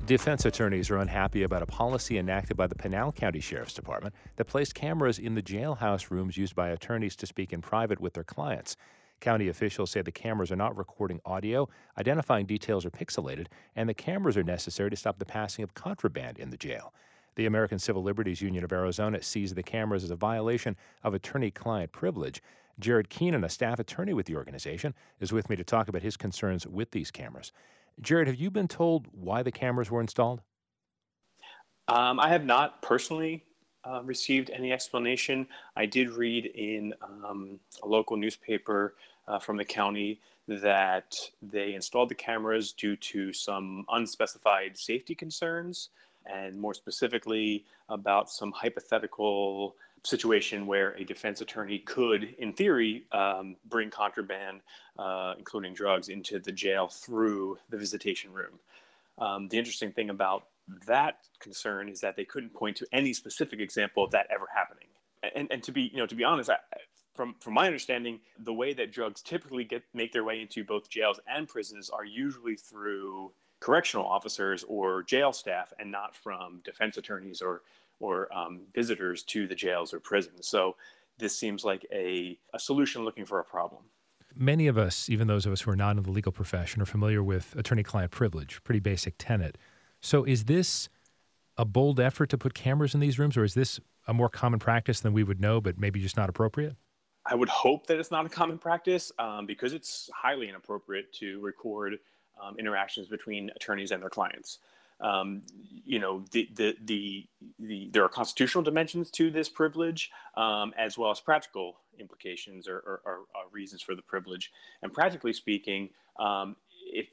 Defense attorneys are unhappy about a policy enacted by the Pinal County Sheriff's Department that placed cameras in the jailhouse rooms used by attorneys to speak in private with their clients. County officials say the cameras are not recording audio, identifying details are pixelated, and the cameras are necessary to stop the passing of contraband in the jail. The American Civil Liberties Union of Arizona sees the cameras as a violation of attorney-client privilege. Jared Keenan, a staff attorney with the organization, is with me to talk about his concerns with these cameras. Jared, have you been told why the cameras were installed? I have not personally received any explanation. I did read in a local newspaper from the county that they installed the cameras due to some unspecified safety concerns, and more specifically about some hypothetical situation where a defense attorney could, in theory, bring contraband, including drugs, into the jail through the visitation room. The interesting thing about that concern is that they couldn't point to any specific example of that ever happening. And to be honest, from my understanding, the way that drugs typically make their way into both jails and prisons are usually through correctional officers or jail staff, and not from defense attorneys or visitors to the jails or prisons. So this seems like a solution looking for a problem. Many of us, even those of us who are not in the legal profession, are familiar with attorney-client privilege, pretty basic tenet. So is this a bold effort to put cameras in these rooms, or is this a more common practice than we would know, but maybe just not appropriate? I would hope that it's not a common practice because it's highly inappropriate to record interactions between attorneys and their clients. There are constitutional dimensions to this privilege, as well as practical implications or reasons for the privilege. And practically speaking, if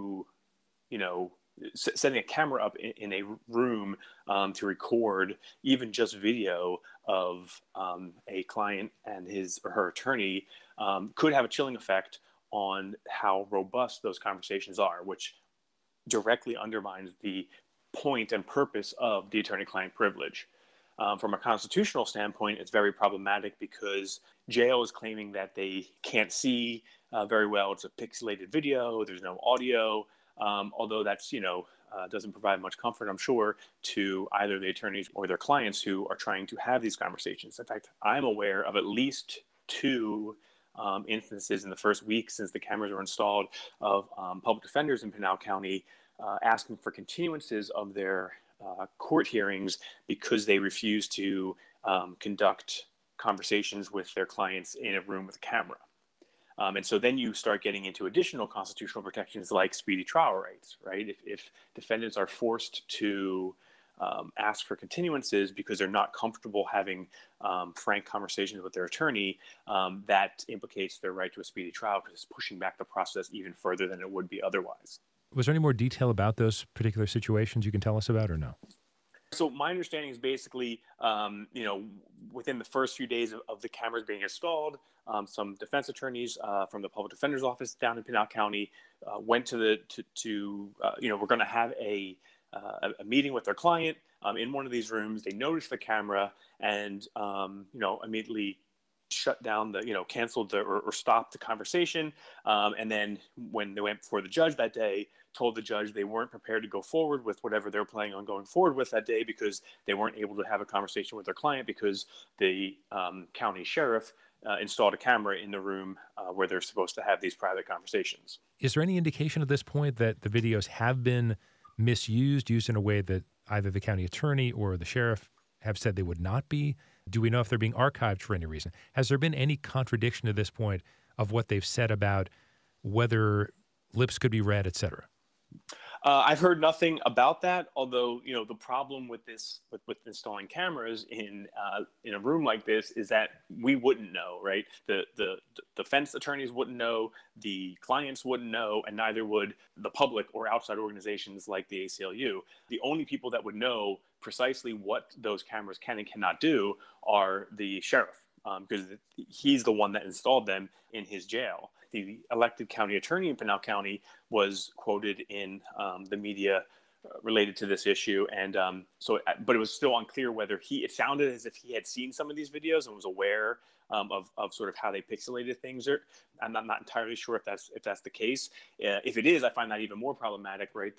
setting a camera up in a room to record even just video of a client and his or her attorney could have a chilling effect on how robust those conversations are, which directly undermines the point and purpose of the attorney-client privilege. From a constitutional standpoint, it's very problematic because jail is claiming that they can't see very well. It's a pixelated video. There's no audio, although that's, doesn't provide much comfort, I'm sure, to either the attorneys or their clients who are trying to have these conversations. In fact, I'm aware of at least two instances in the first week since the cameras were installed of public defenders in Pinal County asking for continuances of their court hearings because they refuse to conduct conversations with their clients in a room with a camera. And so then you start getting into additional constitutional protections like speedy trial rights, right? If defendants are forced to ask for continuances because they're not comfortable having frank conversations with their attorney, that implicates their right to a speedy trial because it's pushing back the process even further than it would be otherwise. Was there any more detail about those particular situations you can tell us about, or no? So my understanding is basically, within the first few days of the cameras being installed, some defense attorneys from the public defender's office down in Pinal County went to we're going to have a meeting with their client in one of these rooms. They noticed the camera and, immediately shut down canceled or stopped the conversation. And then when they went before the judge that day, told the judge they weren't prepared to go forward with whatever they're planning on going forward with that day because they weren't able to have a conversation with their client because the county sheriff installed a camera in the room where they're supposed to have these private conversations. Is there any indication at this point that the videos have been misused, used in a way that either the county attorney or the sheriff have said they would not be? Do we know if they're being archived for any reason? Has there been any contradiction to this point of what they've said about whether lips could be read, et cetera? I've heard nothing about that, although, the problem with this, with installing cameras in a room like this is that we wouldn't know, right? The defense attorneys wouldn't know, the clients wouldn't know, and neither would the public or outside organizations like the ACLU. The only people that would know precisely what those cameras can and cannot do are the sheriff, because he's the one that installed them in his jail. The elected county attorney in Pinal County was quoted in the media related to this issue. And but it was still unclear whether it sounded as if he had seen some of these videos and was aware of sort of how they pixelated things. I'm not entirely sure if that's the case. If it is, I find that even more problematic, right? That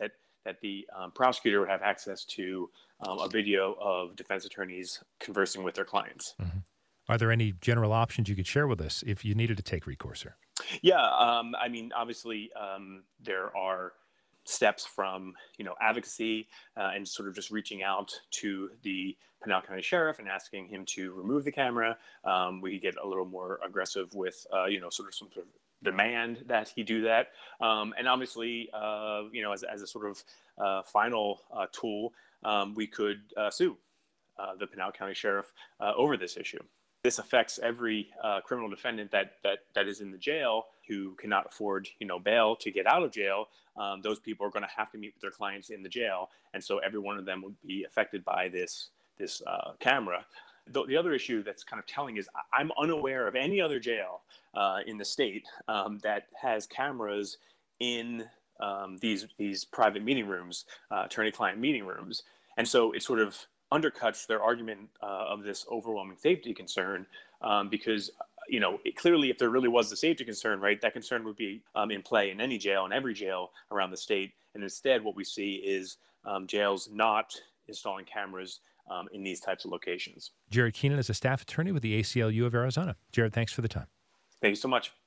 that the prosecutor would have access to a video of defense attorneys conversing with their clients. Mm-hmm. Are there any general options you could share with us if you needed to take recourse here? Yeah, I mean, obviously, there are steps from advocacy and sort of just reaching out to the Pinal County Sheriff and asking him to remove the camera. We could get a little more aggressive with sort of some sort of demand that he do that. And obviously, as a sort of final tool, we could sue the Pinal County Sheriff over this issue. This affects every criminal defendant that is in the jail who cannot afford, bail to get out of jail. Those people are going to have to meet with their clients in the jail, and so every one of them would be affected by this camera. The other issue that's kind of telling is I'm unaware of any other jail in the state that has cameras in these private meeting rooms, attorney-client meeting rooms, and so it sort of undercuts their argument of this overwhelming safety concern because, clearly if there really was a safety concern, right, that concern would be in play in any jail, in every jail around the state. And instead, what we see is jails not installing cameras in these types of locations. Jared Keenan is a staff attorney with the ACLU of Arizona. Jared, thanks for the time. Thank you so much.